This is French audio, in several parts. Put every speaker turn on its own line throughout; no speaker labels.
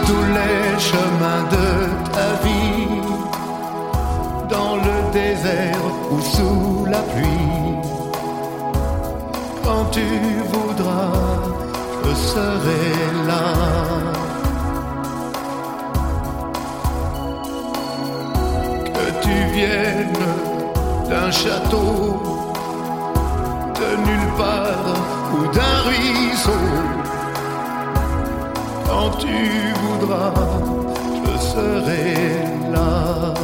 tous les chemins de ta vie, dans le désert ou sous la pluie. Quand tu voudras, je serai là. Que tu viennes d'un château, de nulle part ou d'un ruisseau, quand tu voudras, je serai là.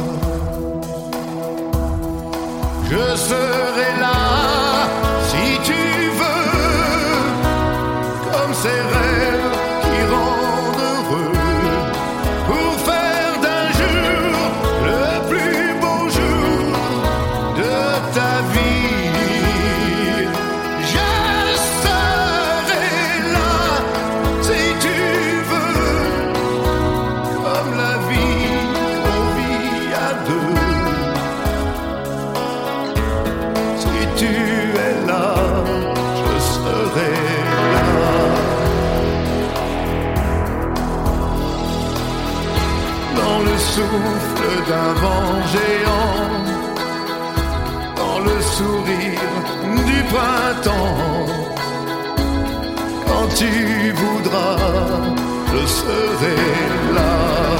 Je serai là si tu veux, comme ces rêves qui rendent heureux, pour faire d'un jour le plus beau jour de ta vie. Je serai là si tu veux, comme la vie qu'on vit à deux. Si tu es là, je serai là. Dans le souffle d'un vent géant, dans le sourire du printemps, quand tu voudras, je serai là.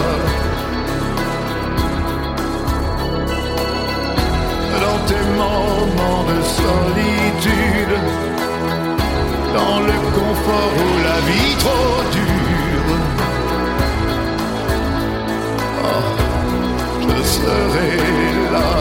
Dans tes moments de solitude, dans le confort où la vie trop dure, oh, je serai là.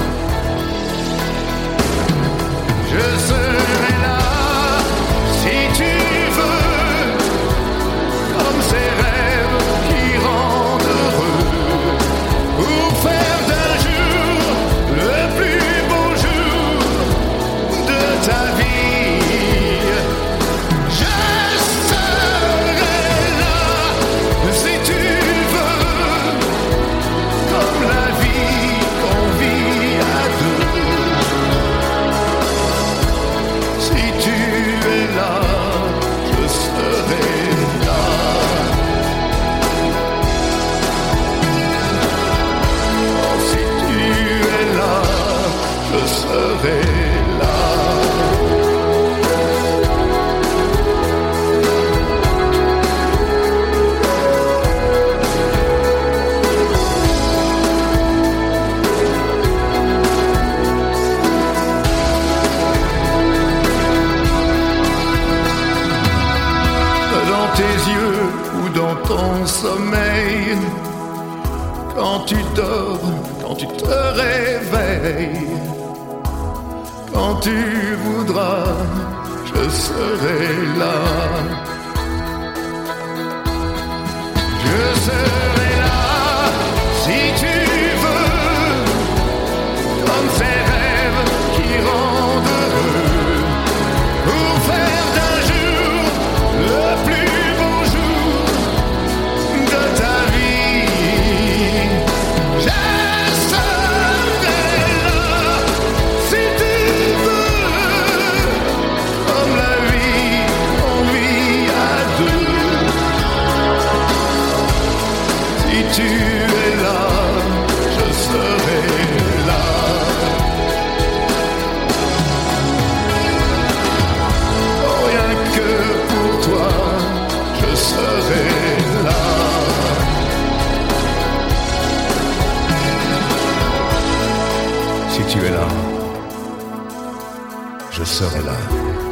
Je serai là si tu veux, comme ces rêves qui rendent heureux, pour faire d'un jour le plus beau jour de ta vie. Je serai là si tu veux, comme la vie qu'on vit à deux. Si tu es là, je serai là. Oh, si tu es là, je serai là. Dans tes yeux ou dans ton sommeil, quand tu dors, quand tu te réveilles, quand tu voudras, je serai là. Je serai là si tu veux, comme ces rêves qui rendent heureux, pour faire d'un jour le plus beau jour de ta vie. Je serai là si tu veux, comme la vie qu'on vit à deux. Si tu es là, je serai là. Oh, rien que pour toi, je serai là. Si tu es là, je serai là.